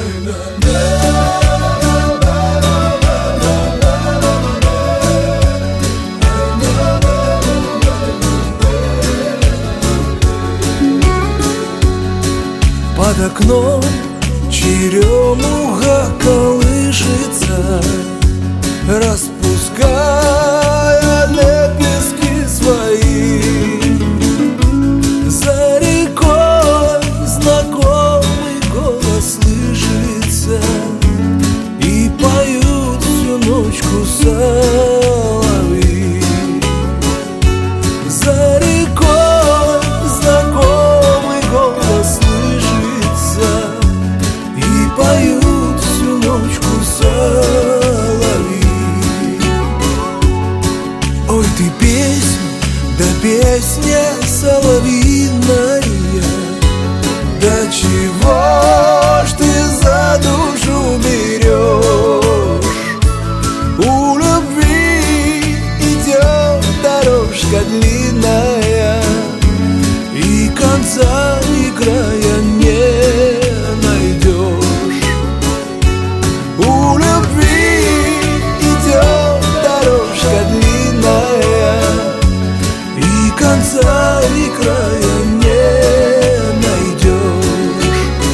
Под окном черемуха колышется, распуская лепестки свои. За рекой знакомый голос слышится, и поют всю ночку соловьи. За рекой знакомый голос слышится, и поют всю ночку соловьи. Ой, ты песня, да песня соловьиная, да чего ж ты за душу берешь? У любви идет дорожка длинная, и конца и края не найдешь. У любви идет дорожка длинная, и конца и края не найдешь.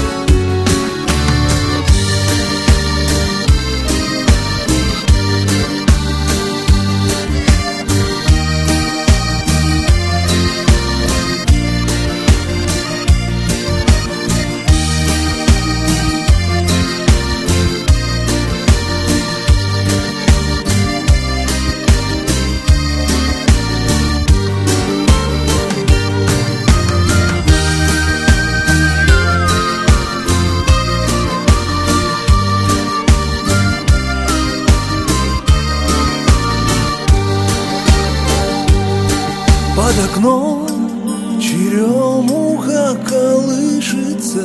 Под окном черемуха колышется,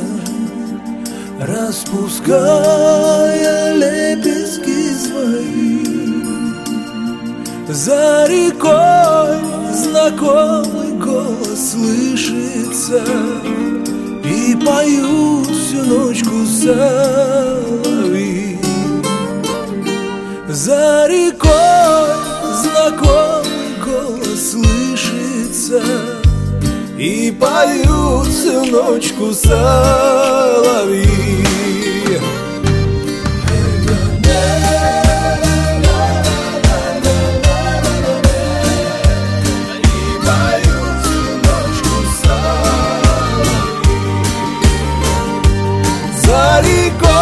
распуская лепестки свои. За рекой знакомый голос слышится, и поют всю ночку соловьи. За рекой знакомый голос слышится, и поют всю ночку соловьи. За рекой